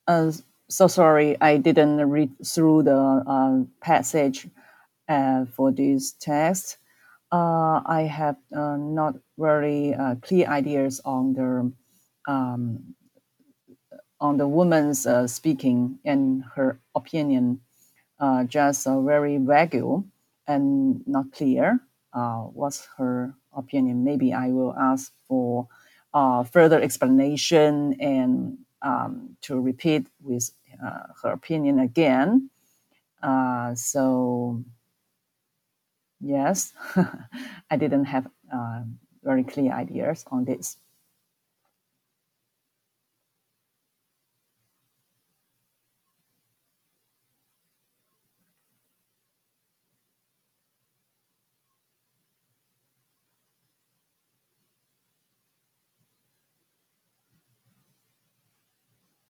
So sorry, I didn't read through the passage for this text. I have not very clear ideas on the woman's speaking and her opinion, just very vague and not clear. What's her opinion? Maybe I will ask for further explanation and to repeat with her opinion again. So yes, I didn't have very clear ideas on this.